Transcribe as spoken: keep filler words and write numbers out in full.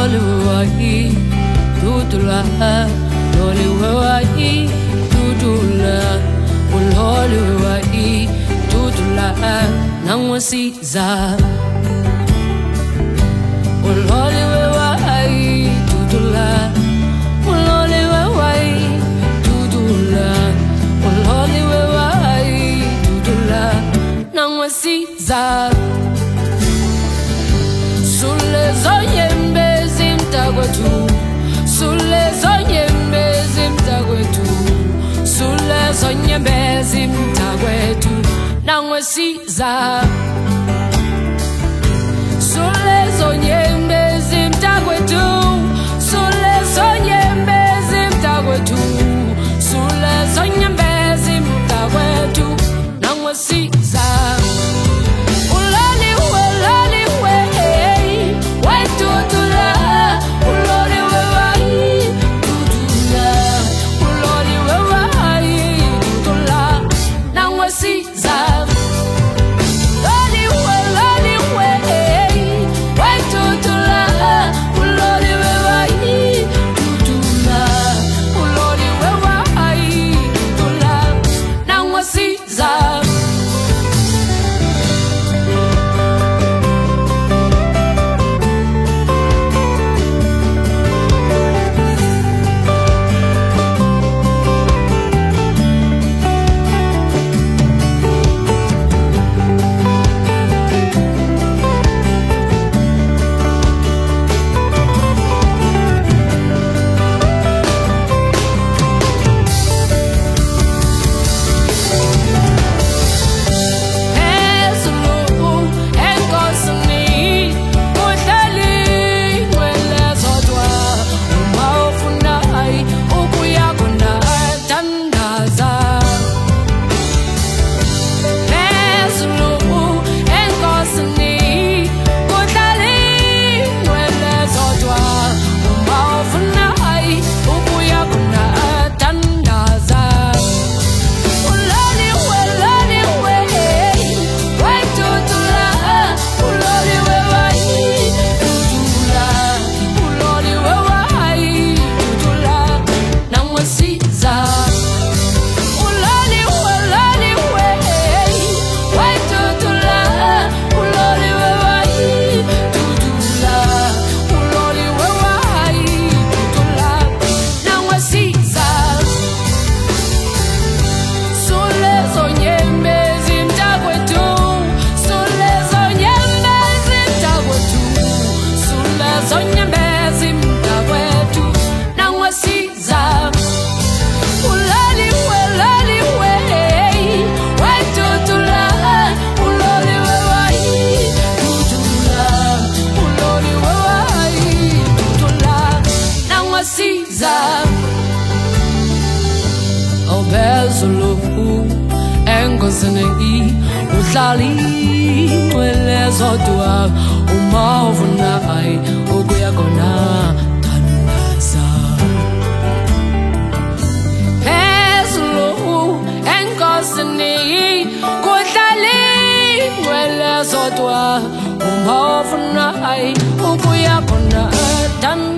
Uloliwai tutula Uloliwai tutula Uloliwai tutula Nangwasiza Uloliwai tutula Uloliwai tutula Uloliwai tutula Nangwasiza Sule zonyembe zimtagwetu Sule zonyembe zimtagwetu Sule zonyembe zimtagwetu Nangwasiza Sule zonyembe zimtagwetu Sule zonyembe zimtagwetu Sule zonyembe zimtagwetu Nangwasiza Obezulu engozene I uhlali mwele zodwa umavuna ai ukuya kona tandaza Bezulu engozene I uhlali mwele zodwa umavuna ai ukuya kona tandaza